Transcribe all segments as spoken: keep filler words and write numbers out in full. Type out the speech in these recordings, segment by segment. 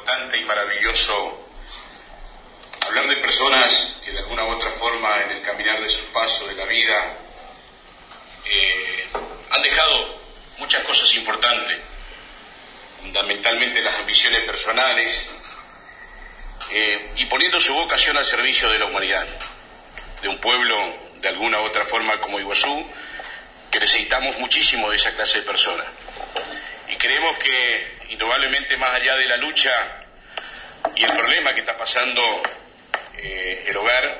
importante y maravilloso hablar de personas que de alguna u otra forma en el caminar de su paso de la vida eh, han dejado muchas cosas importantes, fundamentalmente las ambiciones personales eh, y poniendo su vocación al servicio de la humanidad, de un pueblo de alguna u otra forma como Iguazú, que necesitamos muchísimo de esa clase de personas. Y creemos que, indudablemente, más allá de la lucha y el problema que está pasando eh, el hogar,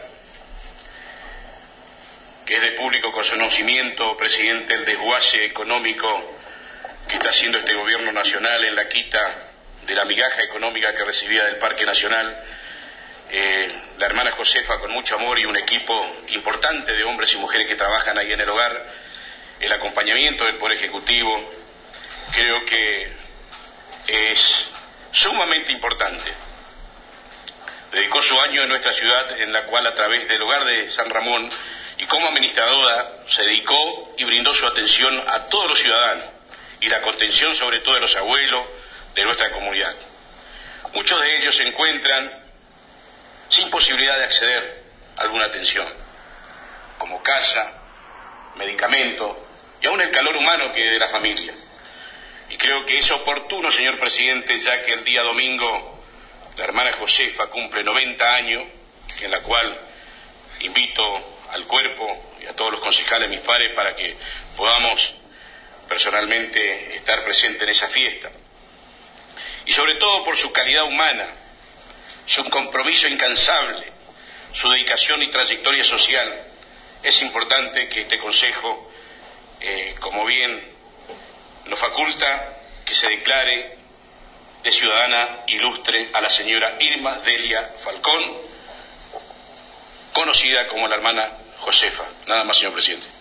que es de público conocimiento, presidente, el desguace económico que está haciendo este gobierno nacional en la quita de la migaja económica que recibía del Parque Nacional, eh, la hermana Josefa, con mucho amor y un equipo importante de hombres y mujeres que trabajan ahí en el hogar, el acompañamiento del Poder Ejecutivo, creo que es sumamente importante. Dedicó su año en nuestra ciudad, en la cual a través del hogar de San Ramón y como administradora se dedicó y brindó su atención a todos los ciudadanos y la contención sobre todo de los abuelos de nuestra comunidad. Muchos de ellos se encuentran sin posibilidad de acceder a alguna atención, como casa, medicamentos y aún el calor humano que de la familia. Y creo que es oportuno, señor presidente, ya que el día domingo la hermana Josefa cumple noventa años, en la cual invito al cuerpo y a todos los concejales, mis pares, para que podamos personalmente estar presentes en esa fiesta. Y sobre todo por su calidad humana, su compromiso incansable, su dedicación y trayectoria social, es importante que este consejo, eh, como bien nos faculta, que se declare de ciudadana ilustre a la señora Irma Delia Falcón, conocida como la hermana Josefa. Nada más, señor presidente.